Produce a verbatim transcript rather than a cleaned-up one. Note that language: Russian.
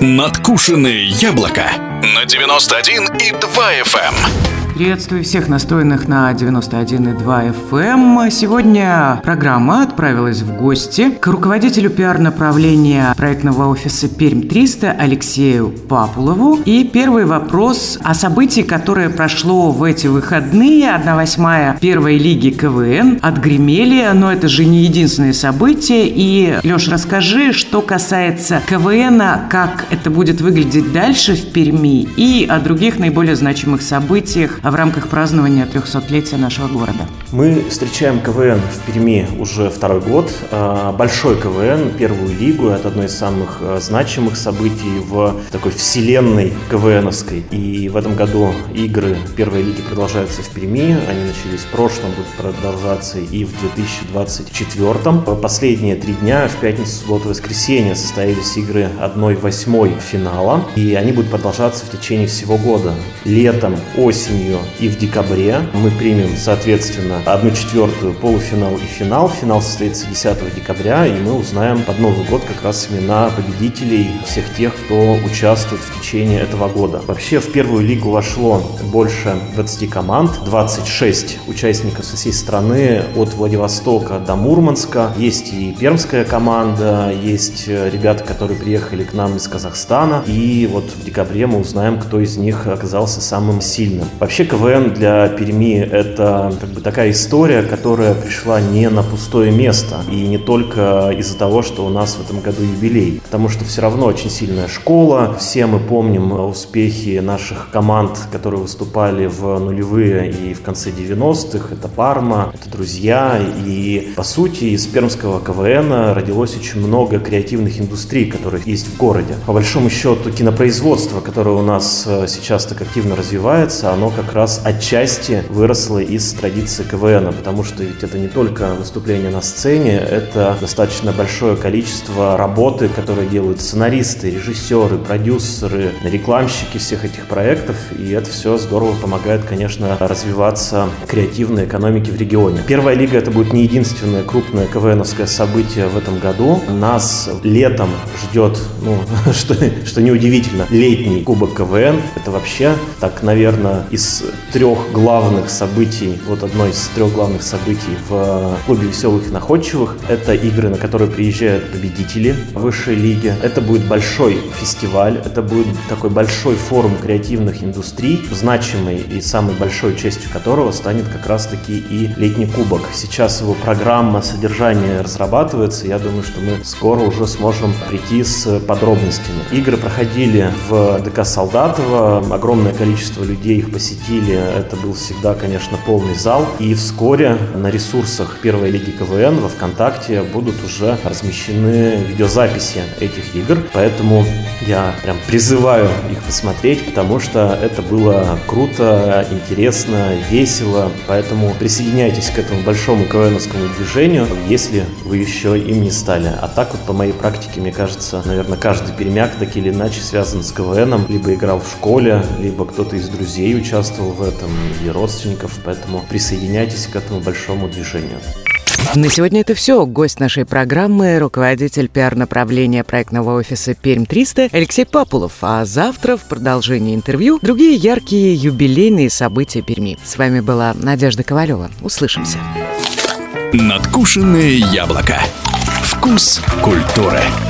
Надкушенное яблоко на девяносто один и два эф эм. Приветствую всех настроенных на девяносто один и два эф эм. Сегодня программа отправилась в гости к руководителю пиар-направления проектного офиса Пермь триста Алексею Папулову. И первый вопрос о событии, которое прошло в эти выходные. одна восьмая первой лиги ка вэ эн отгремели, но это же не единственное событие. И, Леш, расскажи, что касается ка вэ эна, как это будет выглядеть дальше в Перми и о других наиболее значимых событиях в рамках празднования трехсотлетия нашего города. Мы встречаем ка вэ эн в Перми уже второй год. Большой ка вэ эн, первую лигу, это одно из самых значимых событий в такой вселенной ка вэ эновской. И в этом году игры первой лиги продолжаются в Перми. Они начались в прошлом, будут продолжаться и в две тысячи двадцать четвёртом. Последние три дня, в пятницу, субботу, воскресенье, состоялись игры одна восьмая финала. И они будут продолжаться в течение всего года. Летом, осенью и в декабре мы примем, соответственно, одну четвертую полуфинал и финал. Финал состоится десятого декабря, и мы узнаем под Новый год как раз имена победителей, всех тех, кто участвует в течение этого года. Вообще в первую лигу вошло больше двадцати команд, двадцать шесть участников со всей страны, от Владивостока до Мурманска. Есть и пермская команда, есть ребята, которые приехали к нам из Казахстана, и вот в декабре мы узнаем, кто из них оказался самым сильным. Вообще ка вэ эн для Перми — это как бы такая история, которая пришла не на пустое место. И не только из-за того, что у нас в этом году юбилей. Потому что все равно очень сильная школа. Все мы помним успехи наших команд, которые выступали в нулевые и в конце девяностых. Это Парма, это Друзья. И по сути из пермского ка вэ эна родилось очень много креативных индустрий, которые есть в городе. По большому счету кинопроизводство, которое у нас сейчас так активно развивается, оно как раз отчасти выросло из традиции ка вэ эна, потому что ведь это не только выступление на сцене, это достаточно большое количество работы, которые делают сценаристы, режиссеры, продюсеры, рекламщики всех этих проектов, и это все здорово помогает, конечно, развиваться креативной экономике в регионе. Первая лига — это будет не единственное крупное ка вэ эновское событие в этом году. Нас летом ждет, ну, что, что неудивительно, летний кубок ка вэ эн. Это вообще, так, наверное, из трех главных событий, вот одно из трех главных событий в клубе веселых и находчивых. Это игры, на которые приезжают победители высшей лиги. Это будет большой фестиваль, это будет такой большой форум креативных индустрий, значимый и самой большой частью которого станет как раз-таки и летний кубок. Сейчас его программа, содержание разрабатывается, я думаю, что мы скоро уже сможем прийти с подробностями. Игры проходили в ДК Солдатово, огромное количество людей их посетили. Это был всегда, конечно, полный зал. И вскоре на ресурсах первой лиги ка вэ эн во ВКонтакте будут уже размещены видеозаписи этих игр. Поэтому я прям призываю их посмотреть, потому что это было круто, интересно, весело. Поэтому присоединяйтесь к этому большому ка вэ эновскому движению, если вы еще им не стали. А так вот по моей практике, мне кажется, наверное, каждый пермяк так или иначе связан с ка вэ эном. Либо играл в школе, либо кто-то из друзей участвовал в этом, или родственников, поэтому присоединяйтесь к этому большому движению. На сегодня это все. Гость нашей программы — руководитель пиар-направления проектного офиса Пермь триста Алексей Папулов. А завтра в продолжении интервью другие яркие юбилейные события Перми. С вами была Надежда Ковалева. Услышимся. Надкушенное яблоко. Вкус культуры.